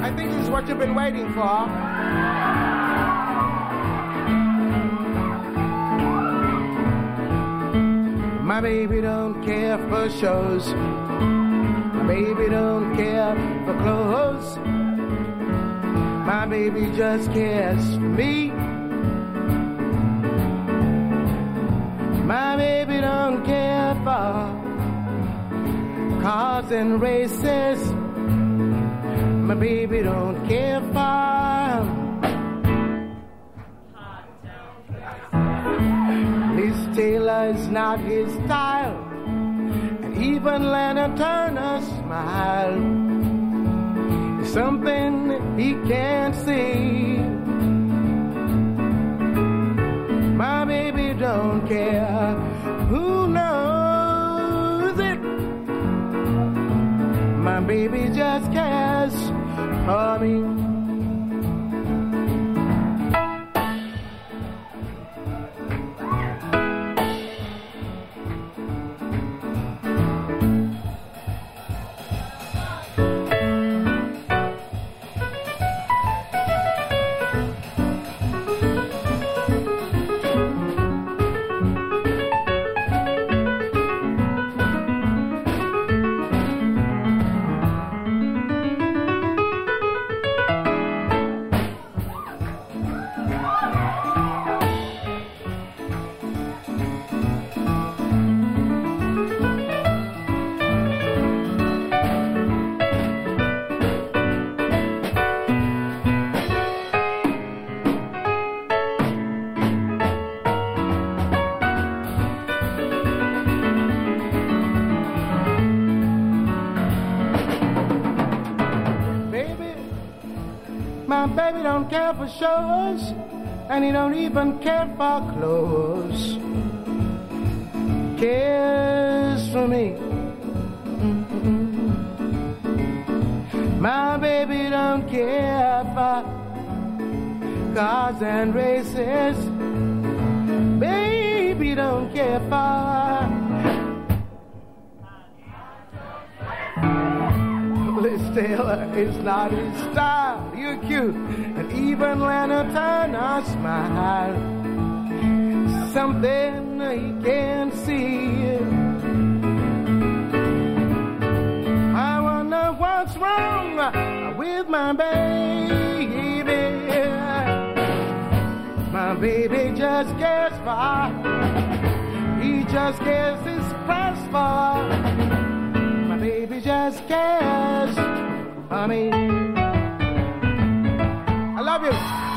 I think this is what you've been waiting for. My baby don't care for shows. My baby don't care for clothes. My baby just cares for me. My baby don't care for cars and races. My baby don't care for Liz Taylor's not his style, and even Lana Turner smile. It's something he can't see. My baby don't care who knows it. My baby just cares for me. My baby don't care for shows, and he don't even care for clothes. Cares for me. My baby don't care for cars and races. Baby don't care for Liz Taylor is not his style. You're cute, and even Lana Turner smile. Something he can't see. I wonder what's wrong with my baby. My baby just cares for. He just cares his price for. My baby just cares for me. I love you.